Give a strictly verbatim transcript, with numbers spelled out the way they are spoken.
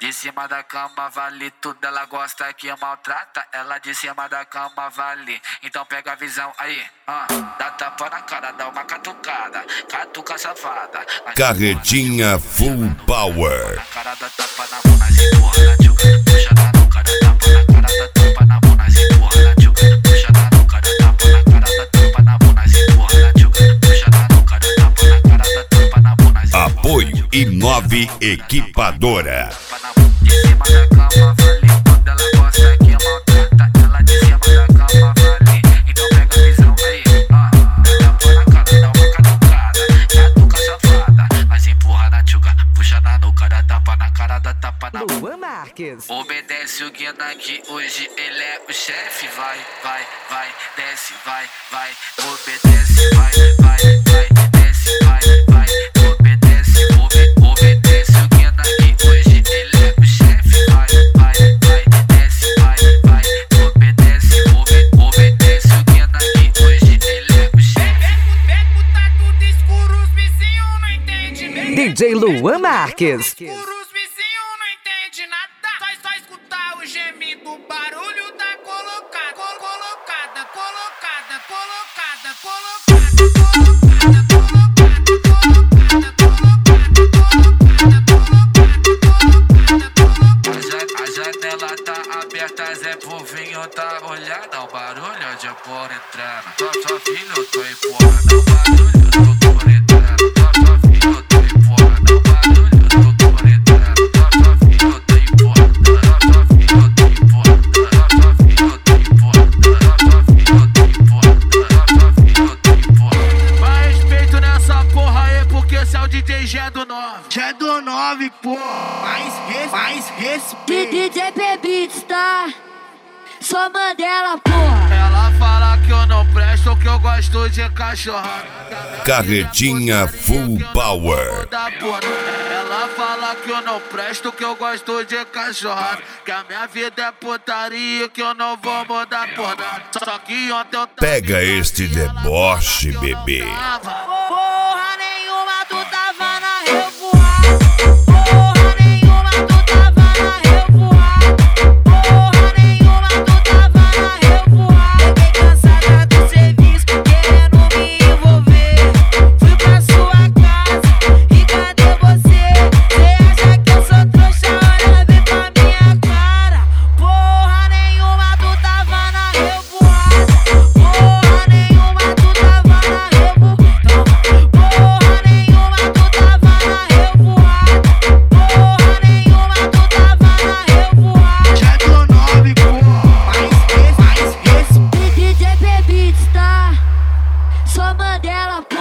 De cima da cama vale tudo, ela gosta que maltrata. Ela de cima da cama vale, então pega a visão aí. Ah, dá tapa na cara, dá uma catucada, catuca safada. Carretinha Full Power. Na cara da tapa na mão, na cintura, na tchuca. Puxa na nuca da tapa, na cara da tapa na mão, na cintura, na tchuca. Puxa na nuca da tapa, na cara da tapa na mão, na cintura, na tchuca. Puxa na nuca da tapa, na cara da tapa na mão, na cintura. Apoio Inove Equipadora. De cima da cama vale tudo, ela gosta que maltrata. Ela de cima da cama vale, então pega a visão aí. Ah, dá tapa na cara, dá uma catucada, catuca safada. Mas empurra na tchuca, puxa na nuca, dá tapa na cara, dá tapa na mão. Luan Marques. Obedece o Guina que hoje ele é o chefe. Vai, vai, vai, desce, vai, vai. Obedece, vai, vai, vai, desce, vai, vai. Obedece, obe, obedece o Guina que hoje ele é o chefe. Vai, vai, vai, desce, vai, vai. Obedece, obe, obedece o Guina que hoje ele é o chefe. Beco tá tudo escuro, os vizinhos não entendem. D J Luan Marques. Escuro, os vizinhos não entendem nada. Só, só escutar o gemido, o barulho da colocada, col colocada, colocada, colocada, colocada, colocada, colocada. A janela tá aberta, Zé Povinho tá olhando. O barulho de por entrando. Só, só filho, tô empurrando. O barulho do por entrando. Só, só filho, tô empurrando. O barulho do por entrando. Só, só filho, tô empurrando. Só, só filho, tô empurrando. Só, só filho, tô empurrando. Só, só filho, tô empurrando. Só, só filho, tô empurrando. Mais respeito nessa porra aí, porque esse é o D J G do nove. G do nove, pô. Mais res, mais respeito. D J P-Beats, tá? Sou Mandela, porra. Ela fala que eu não presto, que eu gosto de cachorrada. Carretinha Full Power. Da porra. Ela fala que eu não presto, que eu gosto de cachorrada. Que a minha vida é putaria, que eu não vou mudar por nada. Só que ontem eu tava... Pega este deboche, bebê. Porra nenhuma, tu tava na revoada. Porra nenhuma, tu tava na revoada. Porra nenhuma, tu tava na revoada. Fiquei cansada do serviço, querendo me envolver. Fui pra sua casa, e cadê você? Cê acha que eu sou trouxa? Olha bem pra minha cara. Porra nenhuma, tu tava na revoada. Porra nenhuma, tu tava na revoada. Porra nenhuma, tu tava na revoada. Porra nenhuma, tu tava na revoada. G do nove, pô. Mais res, mais respeito. D J P-Beats, tá? Sou Mandela, pô.